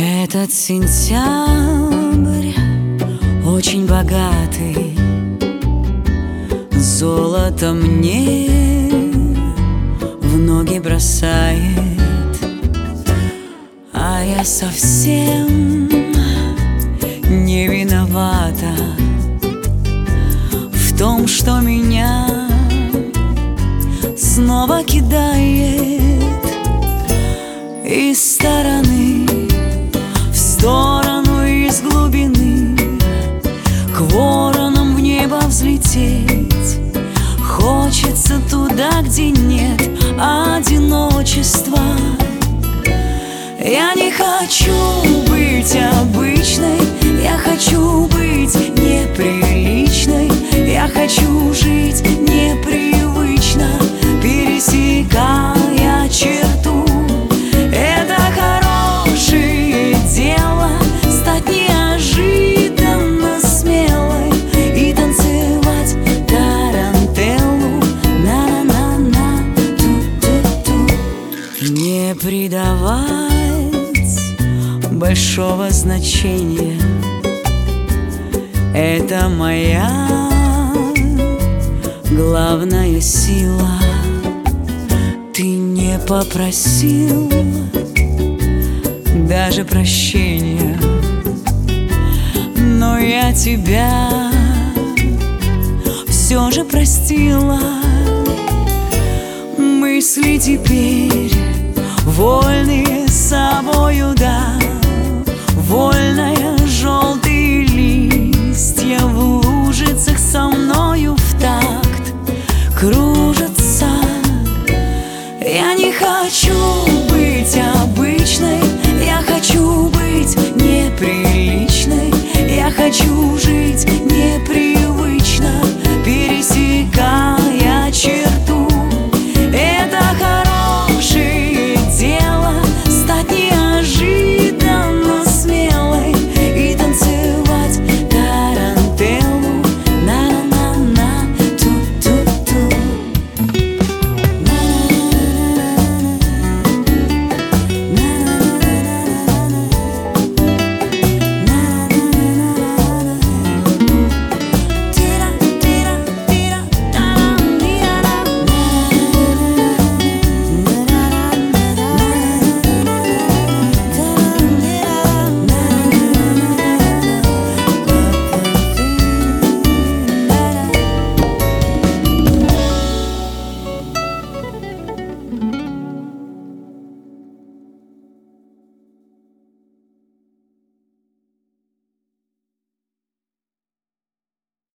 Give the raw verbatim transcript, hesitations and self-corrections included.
Этот сентябрь очень богатый, золото мне в ноги бросает, а я совсем не виновата в том, что меня снова кидает из стороны в сторону, из глубины к воронам в небо взлететь. Хочется туда, где нет одиночества. Я не хочу быть обычной, я хочу быть неприличной. Я хочу жить непривычно, пересекая черту. Это хорошее дело стать неожиданно смелой и танцевать тарантеллу, на-на-на-на, ту-ту-ту. Не придавать большого значения, это моя главная сила. Ты не попросил даже прощения, но я тебя все же простила. Мысли теперь вольные собою, да, вольная, желтые листья в лужицах со мною в такт кружатся. Я не хочу быть обычной, я хочу быть неприличной. Я хочу